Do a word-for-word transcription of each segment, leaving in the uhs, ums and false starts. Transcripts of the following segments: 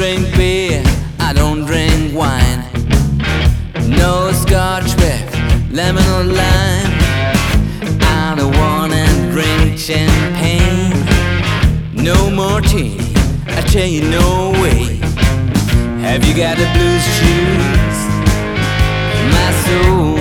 drink beer, I don't drink wine. No scotch with lemon or lime. I don't wanna drink champagne. No martini, I tell you no way. Have you got the blues shoes, my soul?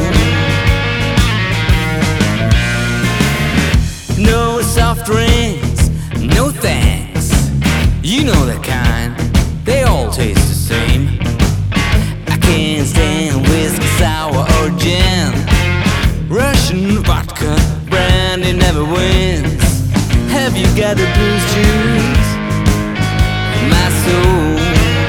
No soft drinks, no thanks. You know the kind, they all taste the same. I can't stand whiskey, sour or gin. Russian vodka, brandy never wins. Have you got the blues juice, my soul?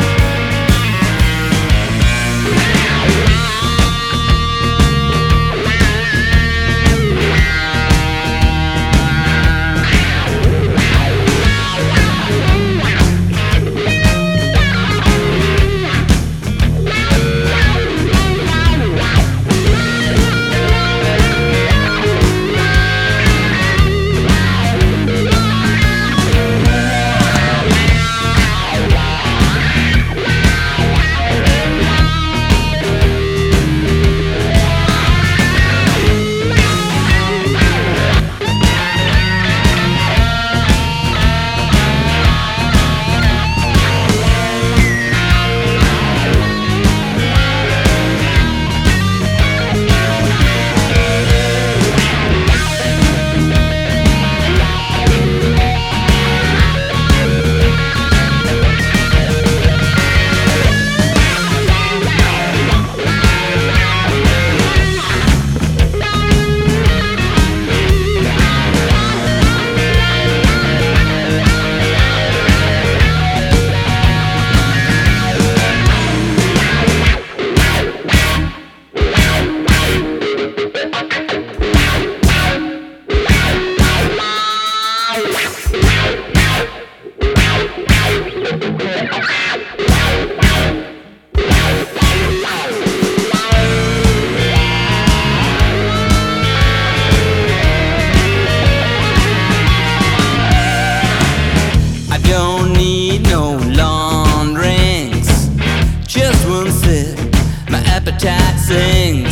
Don't need no long drinks, just one sip, my appetite sings.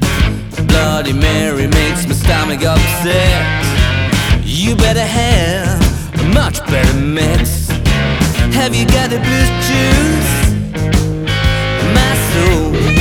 Bloody Mary makes my stomach upset. You better have a much better mix. Have you got the blues juice, my soul?